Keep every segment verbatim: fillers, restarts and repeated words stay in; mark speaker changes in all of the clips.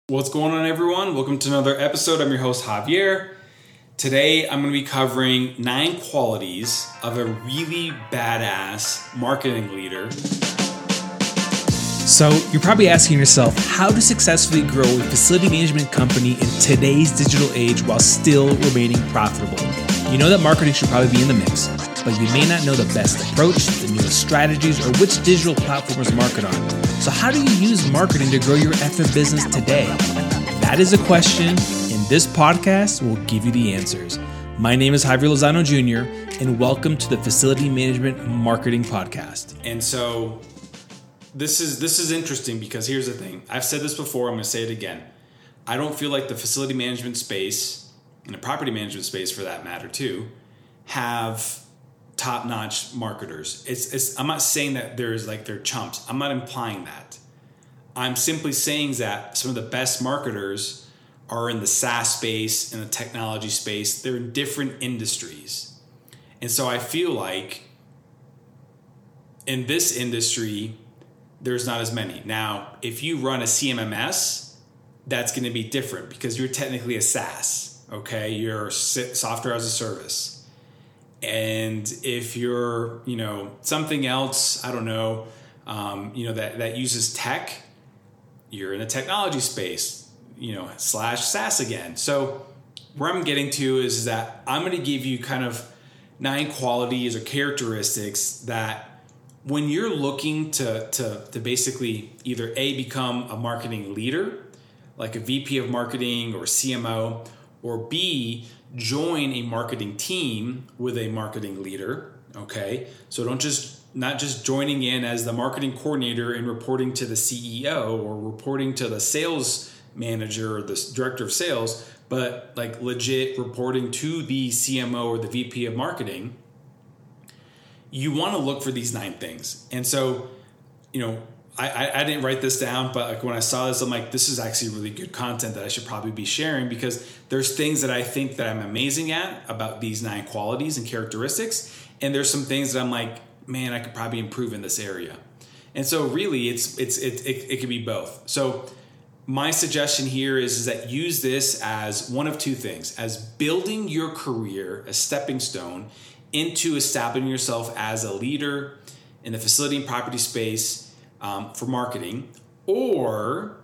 Speaker 1: What's going on, everyone? Welcome to another episode. I'm your host, Javier. Today, I'm going to be covering nine qualities of a really badass marketing leader.
Speaker 2: So, you're probably asking yourself how to successfully grow a facility management company in today's digital age while still remaining profitable. You know that marketing should probably be in the mix, but you may not know the best approach, the newest strategies, or which digital platforms to market on. So how do you use marketing to grow your effing business today? That is a question, and this podcast will give you the answers. My name is Javier Lozano Junior, and welcome to the Facility Management Marketing Podcast.
Speaker 1: And so this is this is interesting because here's the thing. I've said this before, I'm going to say it again. I don't feel like the facility management space, and the property management space for that matter too, have top-notch marketers. It's, it's I'm not saying that there's like they're chumps. I'm not implying that. I'm simply saying that some of the best marketers are in the SaaS space, in the technology space. They're in different industries. And so I feel like in this industry, there's not as many. Now, if you run a C M M S, that's going to be different because you're technically a SaaS, okay? You're software as a service. And if you're, you know, something else, I don't know, um, you know, that, that uses tech, you're in a technology space, you know, slash SaaS again. So where I'm getting to is that I'm going to give you kind of nine qualities or characteristics that when you're looking to, to, to basically either A, become a marketing leader, like a V P of marketing or C M O, or B, join a marketing team with a marketing leader, okay? So don't just, not just joining in as the marketing coordinator and reporting to the C E O or reporting to the sales manager or the director of sales, but like legit reporting to the C M O or the V P of marketing. You want to look for these nine things. And so, you know, I, I, I didn't write this down, but like when I saw this, I'm like, this is actually really good content that I should probably be sharing because there's things that I think that I'm amazing at about these nine qualities and characteristics. And there's some things that I'm like, man, I could probably improve in this area. And so really it's, it's, it, it, it can be both. So my suggestion here is, is that use this as one of two things, as building your career, a stepping stone into establishing yourself as a leader in the facility and property space, Um, for marketing, or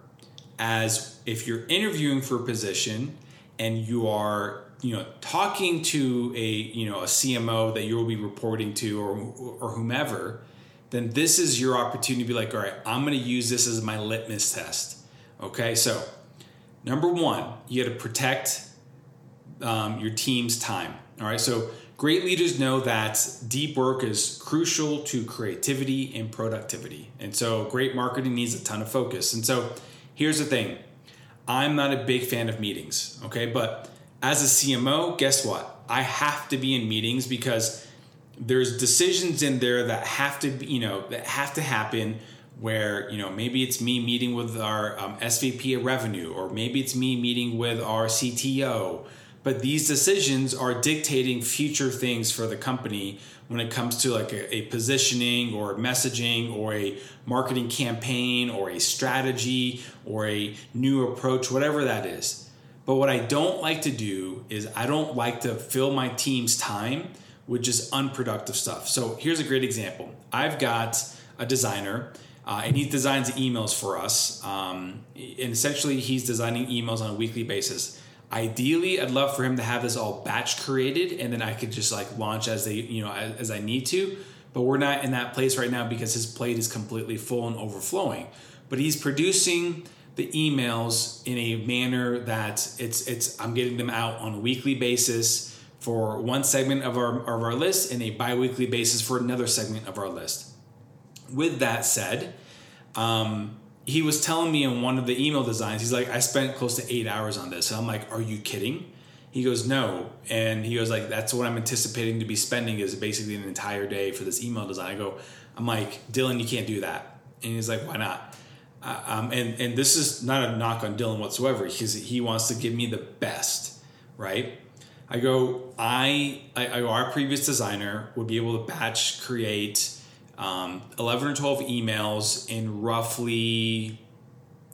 Speaker 1: as if you're interviewing for a position and you are, you know, talking to a, you know, a C M O that you will be reporting to or or whomever, then this is your opportunity to be like, all right, I'm going to use this as my litmus test. Okay, so number one, you got to protect um, your team's time. All right, so great leaders know that deep work is crucial to creativity and productivity. And so great marketing needs a ton of focus. And so here's the thing. I'm not a big fan of meetings, okay? But as a C M O, guess what? I have to be in meetings because there's decisions in there that have to be, you know, that have to happen where, you know, maybe it's me meeting with our um, S V P of revenue, or maybe it's me meeting with our C T O. But these decisions are dictating future things for the company when it comes to like a, a positioning or messaging or a marketing campaign or a strategy or a new approach, whatever that is. But what I don't like to do is I don't like to fill my team's time with just unproductive stuff. So here's a great example. I've got a designer uh, and he designs emails for us. Um, and essentially he's designing emails on a weekly basis. Ideally, I'd love for him to have this all batch created and then I could just like launch as they, you know, as, as I need to. But we're not in that place right now because his plate is completely full and overflowing. But he's producing the emails in a manner that it's it's I'm getting them out on a weekly basis for one segment of our of our list and a bi-weekly basis for another segment of our list. With that said, um, he was telling me in one of the email designs, he's like, I spent close to eight hours on this. And I'm like, are you kidding? He goes, no. And he goes like, that's what I'm anticipating to be spending is basically an entire day for this email design. I go, I'm like, Dylan, you can't do that. And he's like, why not? Uh, um, and, and this is not a knock on Dylan whatsoever because he wants to give me the best, right? I go, I, I, I go, our previous designer would be able to batch create um, eleven or twelve emails in roughly,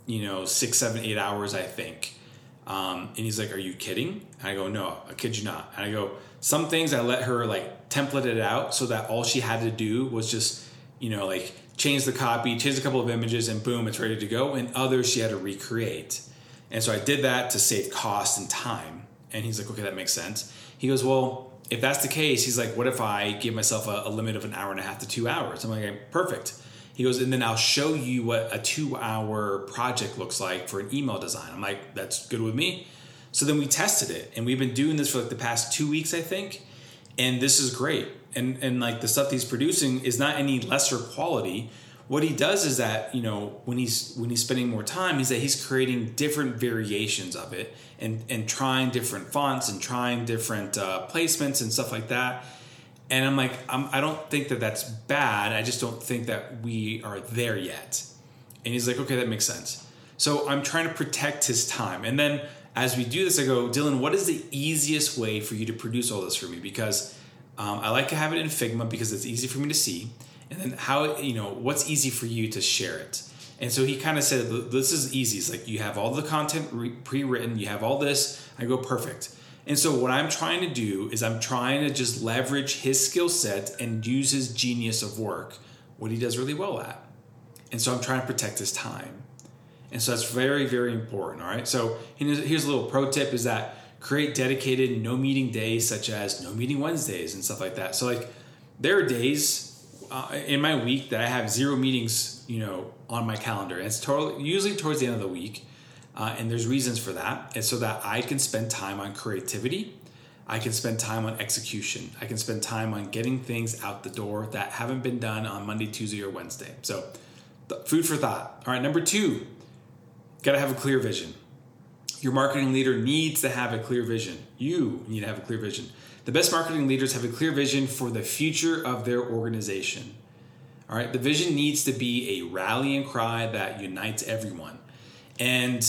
Speaker 1: you know, six, seven, eight hours, I think. Um, and he's like, are you kidding? And I go, no, I kid you not. And I go, some things I let her like template it out so that all she had to do was just, you know, like change the copy, change a couple of images, and boom, it's ready to go. And others she had to recreate. And so I did that to save cost and time. And he's like, okay, that makes sense. He goes, well, if that's the case, he's like, what if I give myself a, a limit of an hour and a half to two hours? I'm like, okay, perfect. He goes, and then I'll show you what a two-hour project looks like for an email design. I'm like, that's good with me. So then we tested it, and we've been doing this for like the past two weeks, I think, and this is great. And and like the stuff he's producing is not any lesser quality. What he does is that, you know, when he's when he's spending more time, is that he's creating different variations of it and and trying different fonts and trying different uh, placements and stuff like that. And I'm like, I'm, I don't think that that's bad. I just don't think that we are there yet. And he's like, okay, that makes sense. So I'm trying to protect his time. And then as we do this, I go, Dylan, what is the easiest way for you to produce all this for me? Because um, I like to have it in Figma because it's easy for me to see. And then how, you know, what's easy for you to share it? And so he kind of said, this is easy. It's like you have all the content re- pre-written. You have all this. I go, perfect. And so what I'm trying to do is I'm trying to just leverage his skill set and use his genius of work, what he does really well at. And so I'm trying to protect his time. And so that's very, very important, all right? So here's a little pro tip is that create dedicated no meeting days such as no meeting Wednesdays and stuff like that. So like there are days uh, in my week that I have zero meetings, you know, on my calendar. And it's totally, usually towards the end of the week. Uh, and there's reasons for that. And so that I can spend time on creativity. I can spend time on execution. I can spend time on getting things out the door that haven't been done on Monday, Tuesday, or Wednesday. So th- food for thought. All right, number two, got to have a clear vision. Your marketing leader needs to have a clear vision. You need to have a clear vision. The best marketing leaders have a clear vision for the future of their organization. All right, the vision needs to be a rallying cry that unites everyone. And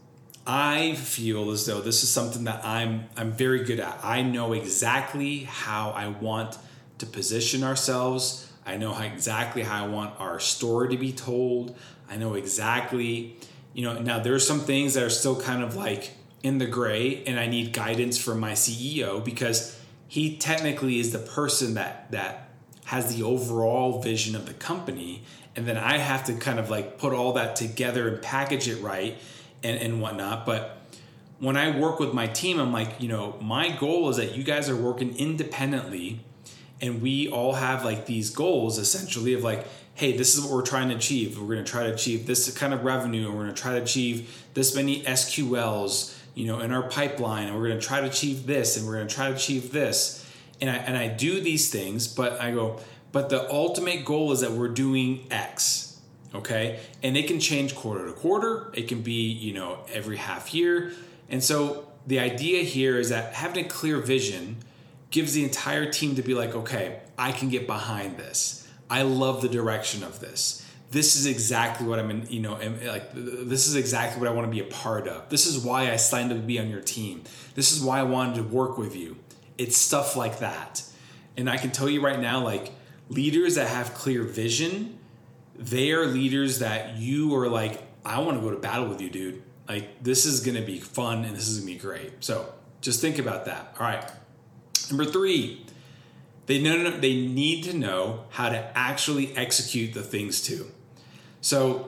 Speaker 1: I feel as though this is something that I'm I'm very good at. I know exactly how I want to position ourselves. I know how, exactly how I want our story to be told. I know exactly, you know, now there are some things that are still kind of like in the gray, and I need guidance from my C E O because he technically is the person that that has the overall vision of the company. And then I have to kind of like put all that together and package it right and, and whatnot. But when I work with my team, I'm like, you know, my goal is that you guys are working independently and we all have like these goals essentially of like, hey, this is what we're trying to achieve. We're going to try to achieve this kind of revenue, and we're going to try to achieve this many S Q Ls, you know, in our pipeline, and we're going to try to achieve this, and we're going to try to achieve this. And I, and I do these things, but I go, but the ultimate goal is that we're doing X, okay? And it can change quarter to quarter. It can be, you know, every half year. And so the idea here is that having a clear vision gives the entire team to be like, okay, I can get behind this. I love the direction of this. This is exactly what I'm in, you know, like this is exactly what I want to be a part of. This is why I signed up to be on your team. This is why I wanted to work with you. It's stuff like that. And I can tell you right now, like, leaders that have clear vision, they are leaders that you are like, I want to go to battle with you, dude. Like, this is going to be fun and this is going to be great. So just think about that. All right. Number three, they know they need to know how to actually execute the things too. So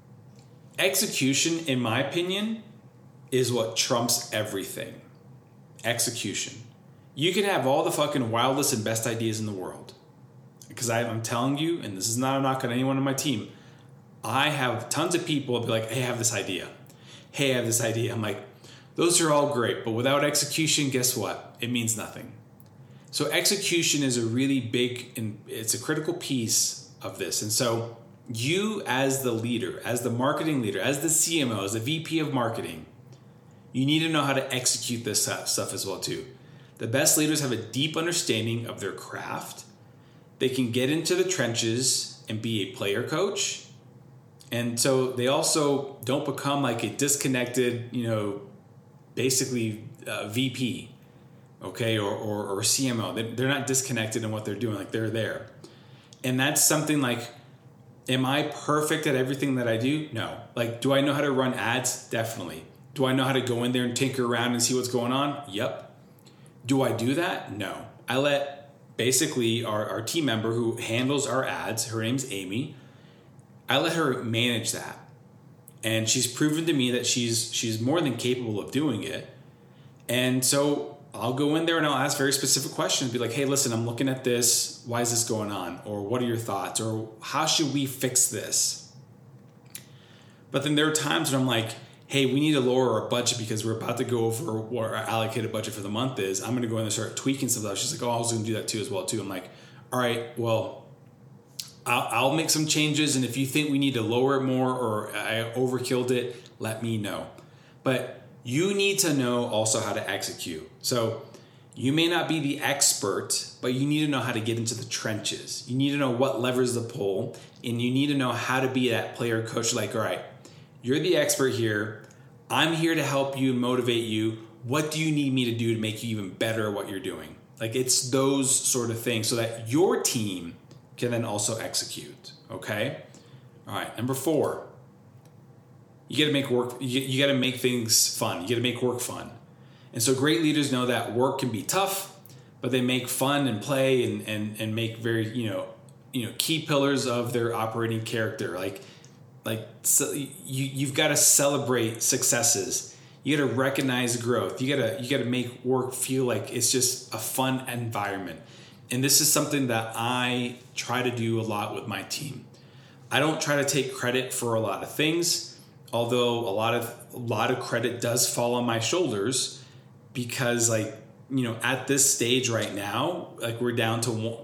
Speaker 1: execution, in my opinion, is what trumps everything. Execution. You can have all the fucking wildest and best ideas in the world. Because I'm telling you, and this is not a knock on anyone on my team, I have tons of people be like, hey, I have this idea. Hey, I have this idea. I'm like, those are all great, but without execution, guess what? It means nothing. So execution is a really big, and it's a critical piece of this. And so you as the leader, as the marketing leader, as the C M O, as the V P of marketing, you need to know how to execute this stuff as well too. The best leaders have a deep understanding of their craft. They can get into the trenches and be a player coach. And so they also don't become like a disconnected, you know, basically uh, V P, okay, or, or, or C M O. They're not disconnected in what they're doing. Like, they're there. And that's something like Am I perfect at everything that I do? No. Like, do I know how to run ads? Definitely. Do I know how to go in there and tinker around and see what's going on? Yep. Do I do that? No. I let basically our, our team member who handles our ads, her name's Amy, I let her manage that. And she's proven to me that she's she's more than capable of doing it. And so I'll go in there and I'll ask very specific questions. Be like, hey, listen, I'm looking at this. Why is this going on? Or what are your thoughts? Or how should we fix this? But then there are times when I'm like, hey, we need to lower our budget because we're about to go over what our allocated budget for the month is. I'm going to go in and start tweaking some stuff. She's like, oh, I was going to do that too as well too. I'm like, all right, well, I'll, I'll make some changes. And if you think we need to lower it more or I overkilled it, let me know. But you need to know also how to execute. So you may not be the expert, but you need to know how to get into the trenches. You need to know what levers to pull, and you need to know how to be that player coach. Like, all right, you're the expert here. I'm here to help you and motivate you. What do you need me to do to make you even better at what you're doing? Like, it's those sort of things so that your team can then also execute. Okay? All right, number four. You got to make work. You, you got to make things fun. You got to make work fun. And so great leaders know that work can be tough, but they make fun and play and and and make very you know you know key pillars of their operating character. Like like so you you've got to celebrate successes. You got to recognize growth. You got to you got to make work feel like it's just a fun environment. And this is something that I try to do a lot with my team. I don't try to take credit for a lot of things. Although a lot of a lot of credit does fall on my shoulders because, like, you know, at this stage right now, like we're down to one,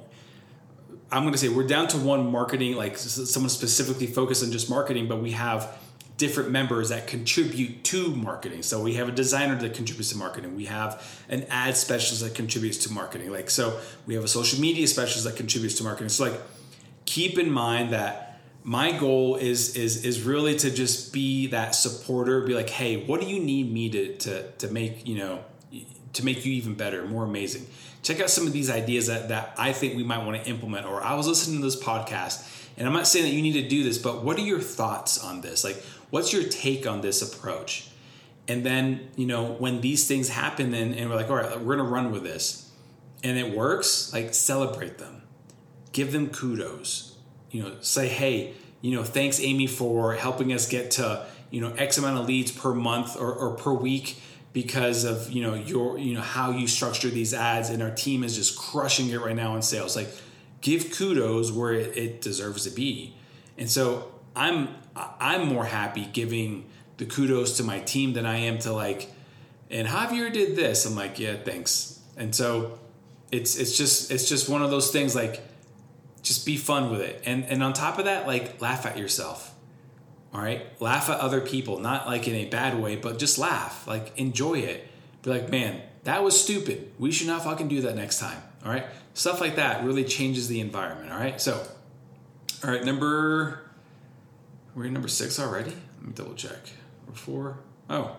Speaker 1: I'm going to say we're down to one marketing, like someone specifically focused on just marketing, but we have different members that contribute to marketing. So we have a designer that contributes to marketing. We have an ad specialist that contributes to marketing. Like, so we have a social media specialist that contributes to marketing. So like, keep in mind that my goal is is is really to just be that supporter, be like, hey, what do you need me to to to make, you know, to make you even better, more amazing? Check out some of these ideas that, that I think we might want to implement. Or I was listening to this podcast, and I'm not saying that you need to do this, but what are your thoughts on this? Like, what's your take on this approach? And then, you know, when these things happen and, and we're like, all right, we're going to run with this, and it works, like, celebrate them. Give them kudos. You know, say, hey, you know, thanks, Amy, for helping us get to, you know, X amount of leads per month or, or per week because of, you know, your, you know, how you structure these ads, and our team is just crushing it right now in sales. Like, give kudos where it, it deserves to be. And so I'm, I'm more happy giving the kudos to my team than I am to like, and Javier did this. I'm like, yeah, thanks. And so it's, it's just, it's just one of those things, like, just be fun with it. And and on top of that, like, laugh at yourself. All right? Laugh at other people, not like in a bad way, but just laugh. Like, enjoy it. Be like, man, that was stupid. We should not fucking do that next time. All right? Stuff like that really changes the environment. All right? So, all right, number, we're in number six already. Let me double check. Or four. Oh.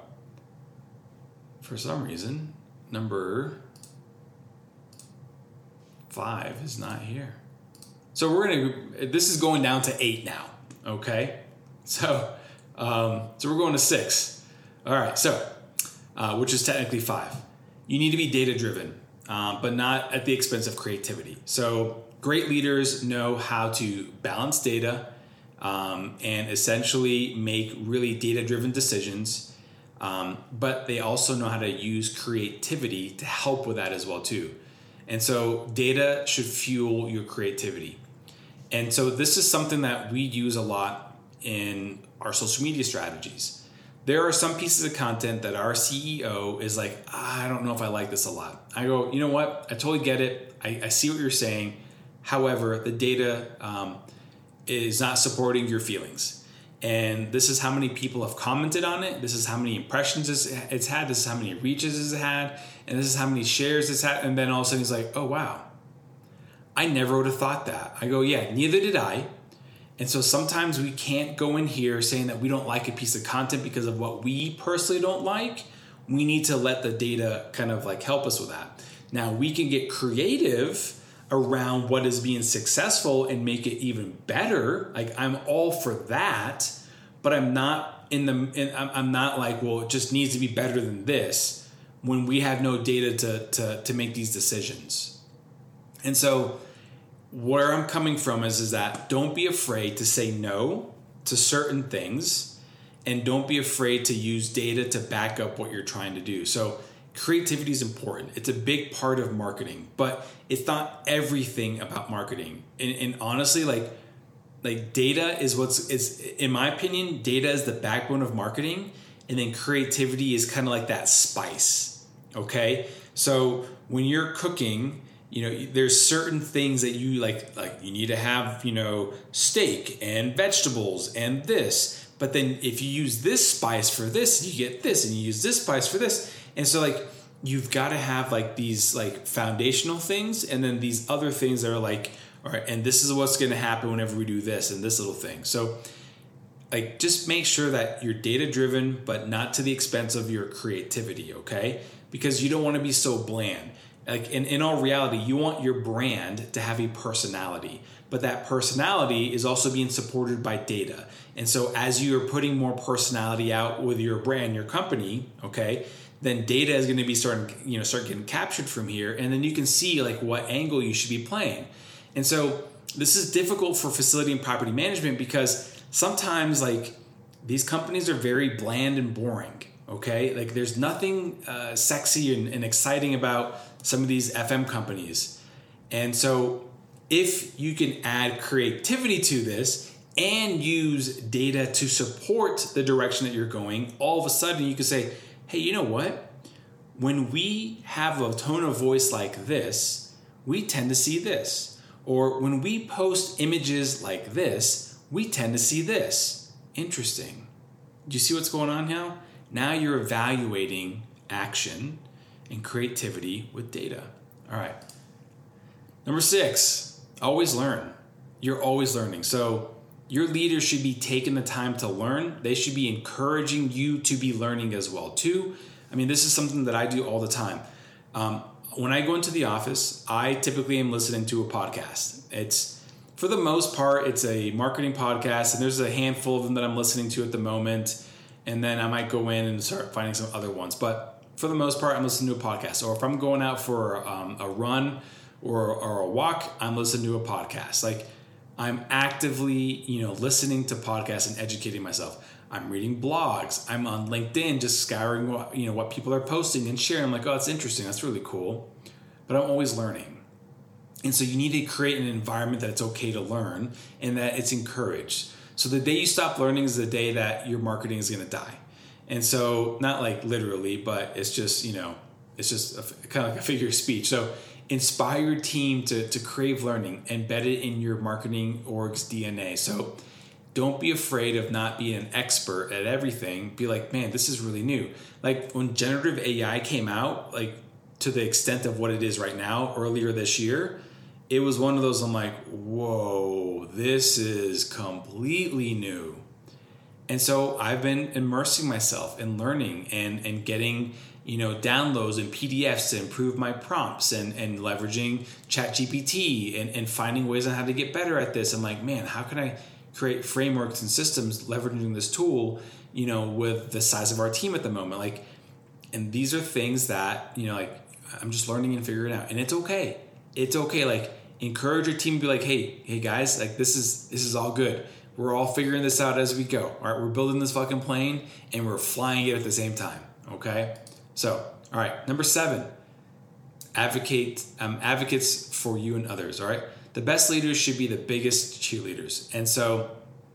Speaker 1: For some reason, number five is not here. So we're gonna. This is going down to eight now. Okay, so um, so we're going to six. All right, so uh, which is technically five. You need to be data driven, um, but not at the expense of creativity. So great leaders know how to balance data um, and essentially make really data driven decisions. Um, but they also know how to use creativity to help with that as well too. And so data should fuel your creativity. And so this is something that we use a lot in our social media strategies. There are some pieces of content that our C E O is like, I don't know if I like this a lot. I go, you know what? I totally get it. I, I see what you're saying. However, the data um, is not supporting your feelings. And this is how many people have commented on it. This is how many impressions it's had. This is how many reaches it's had. And this is how many shares it's had. And then all of a sudden he's like, oh, wow. I never would have thought that. I go, yeah, neither did I. And so sometimes we can't go in here saying that we don't like a piece of content because of what we personally don't like. We need to let the data kind of like help us with that. Now, we can get creative around what is being successful and make it even better. Like, I'm all for that, but I'm not in the, in, I'm not like, well, it just needs to be better than this when we have no data to, to, to make these decisions. And so where I'm coming from is, is that don't be afraid to say no to certain things, and don't be afraid to use data to back up what you're trying to do. So creativity is important. It's a big part of marketing, but it's not everything about marketing. And, and honestly, like, like data is what's is, in my opinion, data is the backbone of marketing. And then creativity is kind of like that spice. Okay. So when you're cooking, you know, there's certain things that you like, like you need to have, you know, steak and vegetables and this, but then if you use this spice for this, you get this, and you use this spice for this. And so like, you've got to have like these like foundational things, and then these other things that are like, all right, and this is what's going to happen whenever we do this and this little thing. So like, just make sure that you're data driven, but not to the expense of your creativity. Okay. Because you don't want to be so bland. Like in, in all reality, you want your brand to have a personality, but that personality is also being supported by data. And so as you are putting more personality out with your brand, your company, okay, then data is going to be starting, you know, start getting captured from here. And then you can see like what angle you should be playing. And so this is difficult for facility and property management, because sometimes like these companies are very bland and boring. Okay. Like there's nothing uh, sexy and, and exciting about some of these F M companies. And so if you can add creativity to this and use data to support the direction that you're going, all of a sudden you can say, hey, you know what? When we have a tone of voice like this, we tend to see this. Or when we post images like this, we tend to see this. Interesting. Do you see what's going on now? Now you're evaluating action and creativity with data. All right. Number six, always learn. You're always learning. So your leaders should be taking the time to learn. They should be encouraging you to be learning as well too. I mean, this is something that I do all the time. Um, when I go into the office, I typically am listening to a podcast. It's, for the most part, it's a marketing podcast, and there's a handful of them that I'm listening to at the moment. And then I might go in and start finding some other ones. But for the most part, I'm listening to a podcast. Or if I'm going out for um, a run or, or a walk, I'm listening to a podcast. Like, I'm actively, you know, listening to podcasts and educating myself. I'm reading blogs. I'm on LinkedIn just scouring what, you know, what people are posting and sharing. I'm like, oh, that's interesting. That's really cool. But I'm always learning. And so you need to create an environment that it's okay to learn and that it's encouraged. So the day you stop learning is the day that your marketing is going to die. And so not like literally, but it's just, you know, it's just a, kind of like a figure of speech. So inspire your team to, to crave learning, embed it in your marketing org's D N A. So don't be afraid of not being an expert at everything. Be like, man, this is really new. Like when generative A I came out, like to the extent of what it is right now, earlier this year, it was one of those, I'm like, whoa, this is completely new. And so I've been immersing myself in learning and, and getting, you know, downloads and P D Fs to improve my prompts, and, and leveraging ChatGPT and, and finding ways on how to get better at this. I'm like, man, how can I create frameworks and systems leveraging this tool, you know, with the size of our team at the moment? Like, and these are things that, you know, like I'm just learning and figuring out, and it's okay. It's okay. Like, encourage your team to be like, hey, hey guys, like this is, this is all good. We're all figuring this out as we go. All right. We're building this fucking plane and we're flying it at the same time. Okay. So, all right. Number seven, advocate, um, advocates for you and others. All right. The best leaders should be the biggest cheerleaders. And so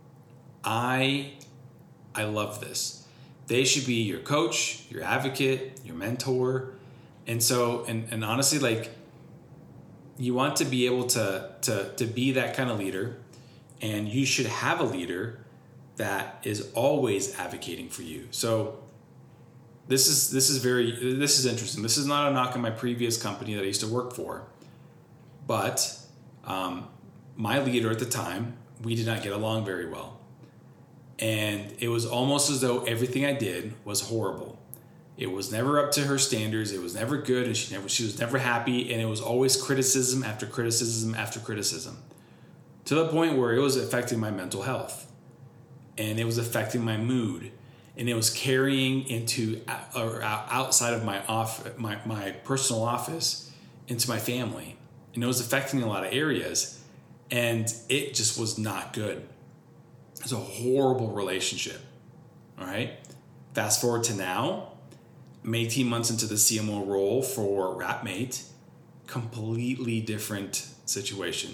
Speaker 1: I, I love this. They should be your coach, your advocate, your mentor. And so, and, and honestly, like, you want to be able to, to, to be that kind of leader, and you should have a leader that is always advocating for you. So this is, this is very, this is interesting. This is not a knock on my previous company that I used to work for, but um, my leader at the time, we did not get along very well. And it was almost as though everything I did was horrible. It was never up to her standards. It was never good, and she never she was never happy, and it was always criticism after criticism after criticism, to the point where it was affecting my mental health, and it was affecting my mood, and it was carrying into or outside of my off my, my personal office into my family, and it was affecting a lot of areas, and it just was not good. It's a horrible relationship. All right. Fast forward to now. I'm eighteen months into the C M O role for Wrapmate, completely different situation.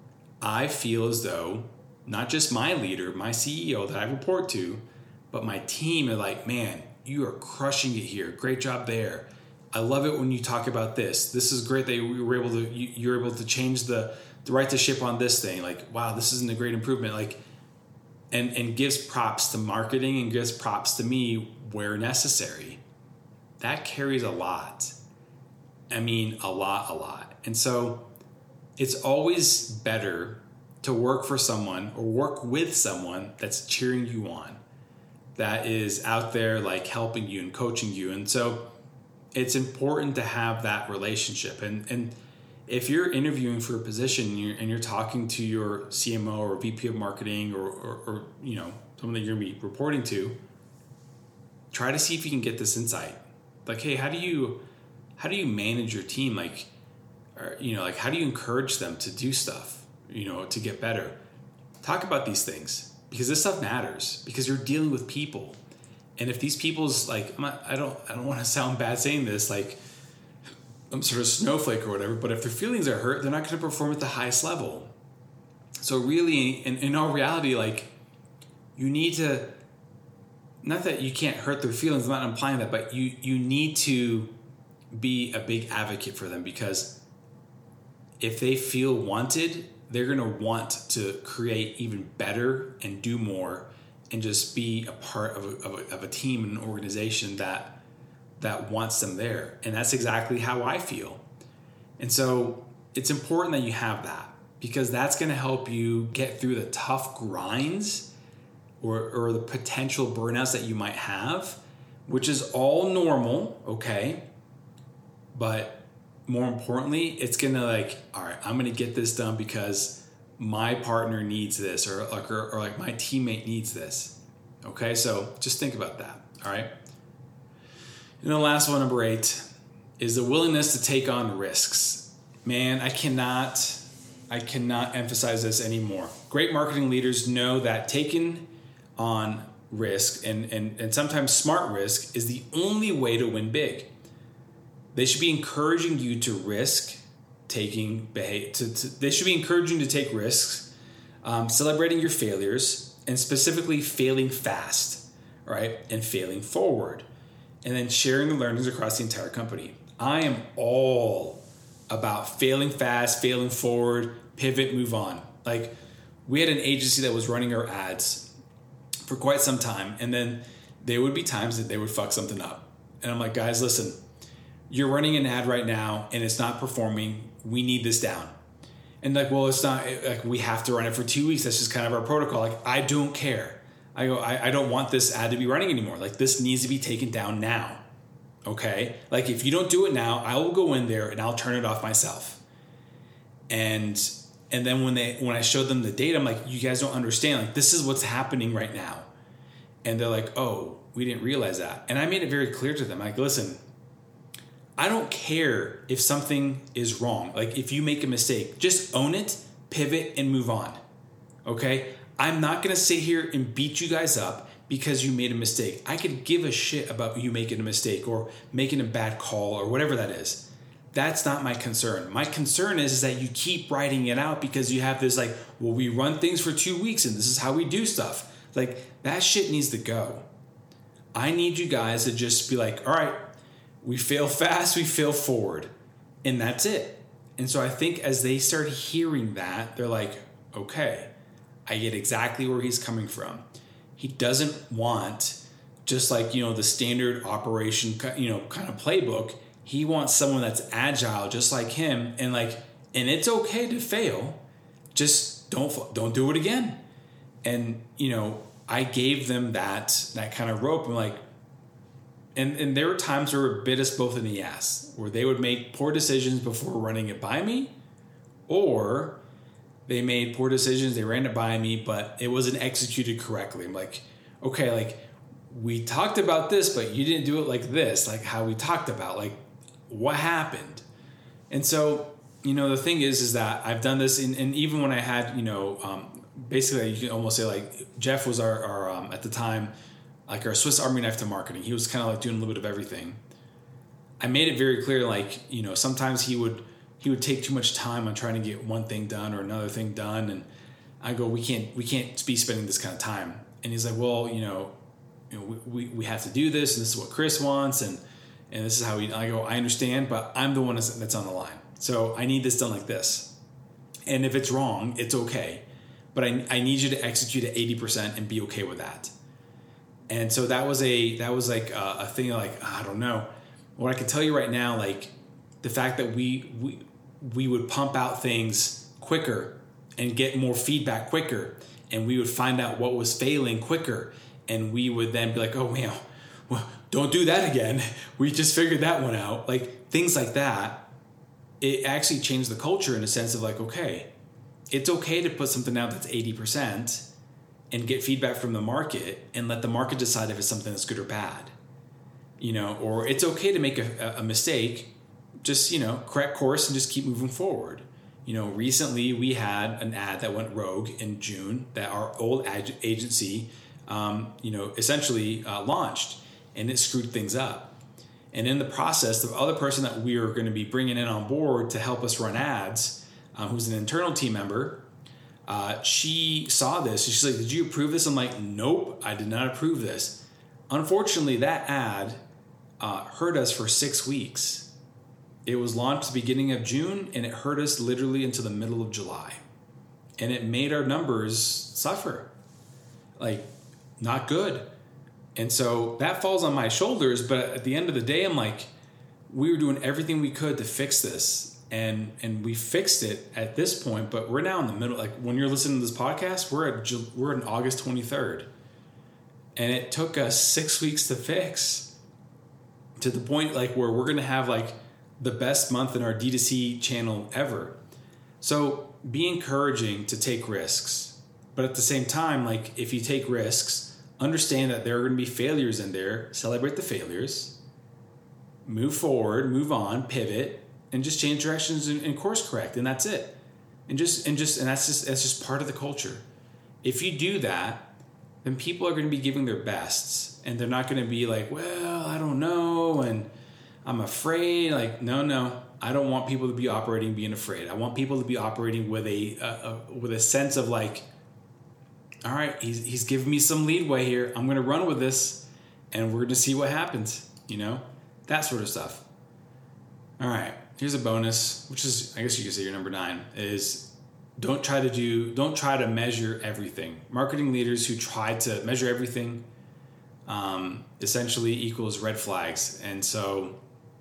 Speaker 1: I feel as though not just my leader, my C E O that I report to, but my team are like, man, you are crushing it here. Great job there. I love it when you talk about this. This is great that you were able to, you, you're able to change the, the right to ship on this thing. Like, wow, this isn't a great improvement. Like, and, and gives props to marketing and gives props to me where necessary. That carries a lot. I mean, a lot, a lot. And so it's always better to work for someone or work with someone that's cheering you on, that is out there like helping you and coaching you. And so it's important to have that relationship. And, and if you're interviewing for a position and you're, and you're talking to your C M O or V P of marketing or, or, or, you know, someone that you're going to be reporting to, try to see if you can get this insight. Like, hey, how do you, how do you manage your team? Like, or, you know, like, how do you encourage them to do stuff, you know, to get better? Talk about these things, because this stuff matters, because you're dealing with people. And if these people's like, I'm not, I don't, I don't want to sound bad saying this, like I'm sort of snowflake or whatever, but if their feelings are hurt, they're not going to perform at the highest level. So really, in, in all reality, like, you need to, not that you can't hurt their feelings, I'm not implying that, but you, you need to be a big advocate for them, because if they feel wanted, they're going to want to create even better and do more and just be a part of a, of a, of a team and an organization that that wants them there. And that's exactly how I feel. And so it's important that you have that, because that's going to help you get through the tough grinds or, or the potential burnouts that you might have, which is all normal, okay? But more importantly, it's going to like, all right, I'm going to get this done because my partner needs this, or like, or, or like my teammate needs this. Okay, so just think about that, all right? And the last one, number eight, is the willingness to take on risks. Man, I cannot, I cannot emphasize this anymore. Great marketing leaders know that taking on risk and, and, and sometimes smart risk is the only way to win big. They should be encouraging you to risk taking behavior. To, to, they should be encouraging you to take risks, um, celebrating your failures, and specifically failing fast, right? And failing forward, and then sharing the learnings across the entire company. I am all about failing fast, failing forward, pivot, move on. Like, we had an agency that was running our ads for quite some time, and then there would be times that they would fuck something up. And I'm like, guys, listen, you're running an ad right now and it's not performing. We need this down. And like, well, it's not, like, we have to run it for two weeks. That's just kind of our protocol. Like, I don't care. I go, I, I don't want this ad to be running anymore. Like, this needs to be taken down now. Okay. Like, if you don't do it now, I will go in there and I'll turn it off myself. And, and then when they, when I showed them the data, I'm like, you guys don't understand. Like, this is what's happening right now. And they're like, oh, we didn't realize that. And I made it very clear to them. Like, listen, I don't care if something is wrong. Like, if you make a mistake, just own it, pivot, and move on. Okay? I'm not going to sit here and beat you guys up because you made a mistake. I could give a shit about you making a mistake or making a bad call or whatever that is. That's not my concern. My concern is, is that you keep writing it out because you have this like, well, we run things for two weeks and this is how we do stuff. Like, that shit needs to go. I need you guys to just be like, all right, we fail fast, we fail forward, and that's it. And so I think as they start hearing that, they're like, okay, I get exactly where he's coming from. He doesn't want just like, you know, the standard operation, you know, kind of playbook. He wants someone that's agile, just like him, and like, and it's okay to fail. Just don't don't do it again. And you know, I gave them that that kind of rope. I'm like, and, and there were times where it bit us both in the ass, where they would make poor decisions before running it by me, or they made poor decisions, they ran it by me, but it wasn't executed correctly. I'm like, okay, like, we talked about this, but you didn't do it like this, like how we talked about, like, what happened? And so, you know, the thing is, is that I've done this, in, and even when I had, you know, um, basically you can almost say like Jeff was our, our um, at the time, like our Swiss Army knife to marketing. He was kind of like doing a little bit of everything. I made it very clear, like, you know, sometimes he would, he would take too much time on trying to get one thing done or another thing done. And I go, we can't, we can't be spending this kind of time. And he's like, well, you know, you know, we, we, we have to do this, and this is what Chris wants. And, and this is how we, I go, I understand, but I'm the one that's on the line. So I need this done like this. And if it's wrong, it's okay. But I, I need you to execute at eighty percent and be okay with that. And so that was a, that was like a, a thing like, I don't know. What I can tell you right now, like the fact that we, we, we would pump out things quicker and get more feedback quicker. And we would find out what was failing quicker. And we would then be like, oh, man, well, don't do that again. We just figured that one out. Like things like that. It actually changed the culture in a sense of like, okay, it's okay to put something out that's eighty percent and get feedback from the market and let the market decide if it's something that's good or bad, you know, or it's okay to make a, a mistake, just, you know, correct course and just keep moving forward. You know, recently we had an ad that went rogue in June that our old ad agency, um, you know, essentially uh, launched, and it screwed things up. And in the process, the other person that we are going to be bringing in on board to help us run ads, um, who's an internal team member, uh, she saw this. She's like, did you approve this? I'm like, nope, I did not approve this. Unfortunately, that ad uh, hurt us for six weeks. It was launched at the beginning of June, and it hurt us literally into the middle of July. And it made our numbers suffer. Like, not good. And so that falls on my shoulders, but at the end of the day, I'm like, we were doing everything we could to fix this, and and we fixed it at this point. But we're now in the middle. Like when you're listening to this podcast, we're at we're in August twenty-third, and it took us six weeks to fix, to the point like where we're gonna have like the best month in our D two C channel ever. So be encouraging to take risks, but at the same time, like if you take risks, understand that there are going to be failures in there. Celebrate the failures. Move forward, move on, pivot, and just change directions and, and course correct, and that's it. And just and just and that's just that's just part of the culture. If you do that, then people are going to be giving their bests, and they're not going to be like, well, I don't know, and I'm afraid. Like, no, no, I don't want people to be operating being afraid. I want people to be operating with a, a, a with a sense of like, all right, he's, he's giving me some leadway here. I'm going to run with this, and we're going to see what happens, you know? That sort of stuff. All right, here's a bonus, which is, I guess you could say your number nine, is don't try to do, don't try to measure everything. Marketing leaders who try to measure everything um, essentially equals red flags. And so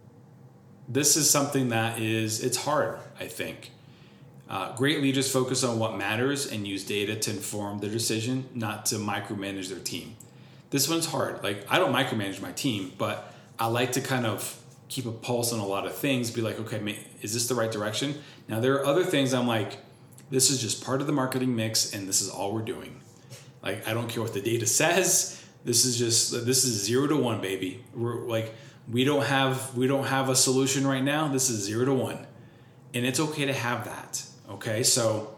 Speaker 1: this is something that is, it's hard, I think. Uh, great leaders focus on what matters and use data to inform their decision, not to micromanage their team. This one's hard. Like, I don't micromanage my team, but I like to kind of keep a pulse on a lot of things, be like, okay, is this the right direction? Now, there are other things I'm like, this is just part of the marketing mix, and this is all we're doing. Like, I don't care what the data says. This is just, this is zero to one, baby. We're like, we don't have, we don't have a solution right now. This is zero to one. And it's okay to have that. Okay, so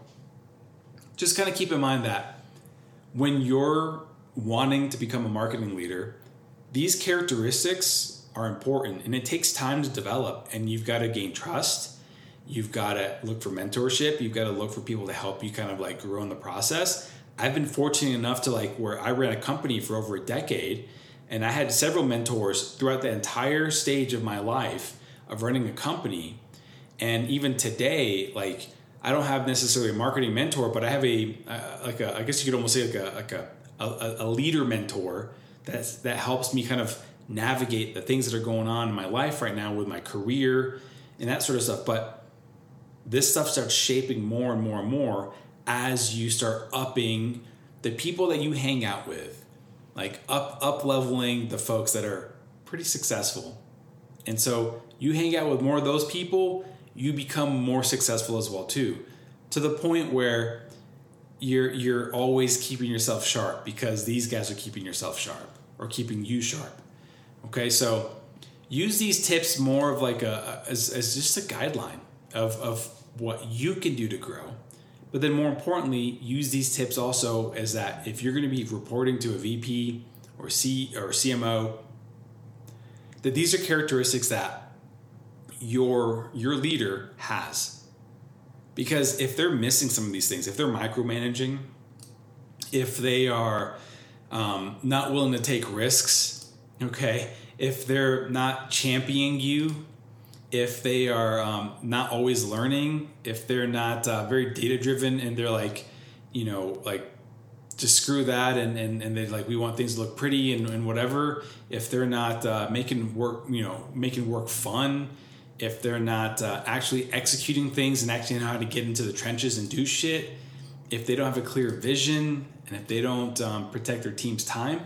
Speaker 1: just kind of keep in mind that when you're wanting to become a marketing leader, these characteristics are important, and it takes time to develop, and you've got to gain trust. You've got to look for mentorship. You've got to look for people to help you kind of like grow in the process. I've been fortunate enough to like where I ran a company for over a decade, and I had several mentors throughout the entire stage of my life of running a company. And even today, like, I don't have necessarily a marketing mentor, but I have a uh, like a I guess you could almost say like a like a a, a leader mentor that's that helps me kind of navigate the things that are going on in my life right now with my career and that sort of stuff. But this stuff starts shaping more and more and more as you start upping the people that you hang out with, like up up leveling the folks that are pretty successful. And so you hang out with more of those people, you become more successful as well too, to the point where you're you're always keeping yourself sharp because these guys are keeping yourself sharp or keeping you sharp. Okay, so use these tips more of like a, a as, as just a guideline of, of what you can do to grow. But then more importantly, use these tips also as that if you're going to be reporting to a V P or C or C M O, that these are characteristics that your your leader has. Because if they're missing some of these things, if they're micromanaging, if they are um, not willing to take risks, okay, if they're not championing you, if they are um, not always learning, if they're not uh, very data driven and they're like, you know, like just screw that and, and, and they like, we want things to look pretty and, and whatever. If they're not uh, making work, you know, making work fun, if they're not uh, actually executing things and actually know how to get into the trenches and do shit, if they don't have a clear vision and if they don't um, protect their team's time,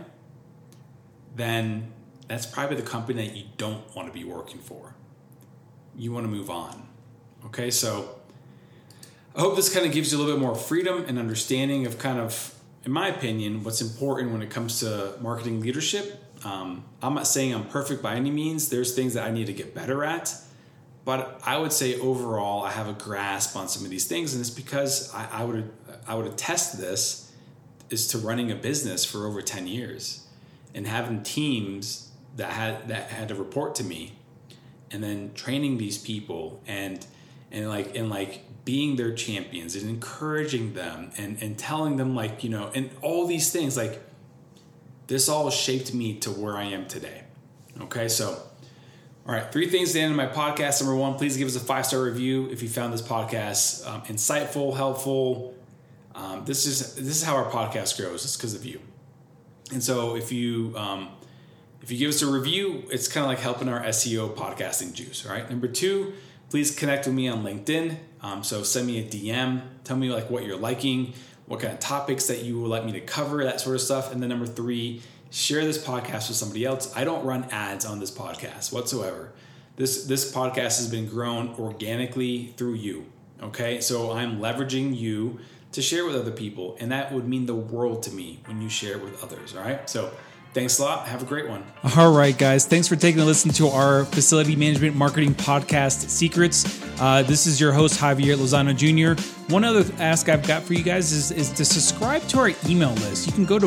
Speaker 1: then that's probably the company that you don't want to be working for. You want to move on. Okay, so I hope this kind of gives you a little bit more freedom and understanding of kind of, in my opinion, what's important when it comes to marketing leadership. Um, I'm not saying I'm perfect by any means. There's things that I need to get better at. But I would say overall, I have a grasp on some of these things. And it's because I, I would I would attest this is to running a business for over ten years and having teams that had that had to report to me, and then training these people and and like and like being their champions and encouraging them and, and telling them like, you know, and all these things, like this all shaped me to where I am today. Okay, so all right, three things at the end of my podcast. Number one, please give us a five-star review if you found this podcast um, insightful, helpful. Um, this is this is how our podcast grows. It's because of you. And so if you um, if you give us a review, it's kind of like helping our S E O podcasting juice. All right. Number two, please connect with me on LinkedIn. Um, so send me a D M. Tell me like what you're liking, what kind of topics that you would like me to cover, that sort of stuff. And then number three, share this podcast with somebody else. I don't run ads on this podcast whatsoever. This this podcast has been grown organically through you, okay? So I'm leveraging you to share with other people, and that would mean the world to me when you share it with others, all right? So thanks a lot. Have a great one.
Speaker 2: All right, guys. Thanks for taking a listen to our Facility Management Marketing Podcast Secrets. Uh, this is your host, Javier Lozano Junior One other ask I've got for you guys is, is to subscribe to our email list. You can go to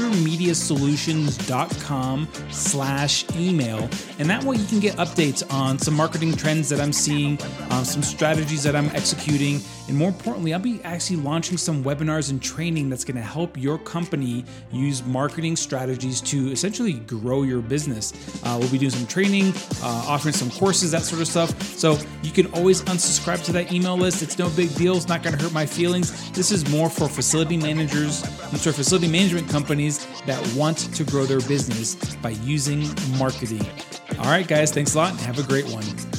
Speaker 2: bouldermediasolutions.com slash email. And that way you can get updates on some marketing trends that I'm seeing, um, some strategies that I'm executing. And more importantly, I'll be actually launching some webinars and training that's going to help your company use marketing strategies to essentially grow your business. Uh, we'll be doing some training, uh, offering some courses, that sort of stuff. So you can always unsubscribe to that email list. It's no big deal. It's not going to hurt my feelings. This is more for facility managers and for facility management companies that want to grow their business by using marketing. All right, guys, thanks a lot and have a great one.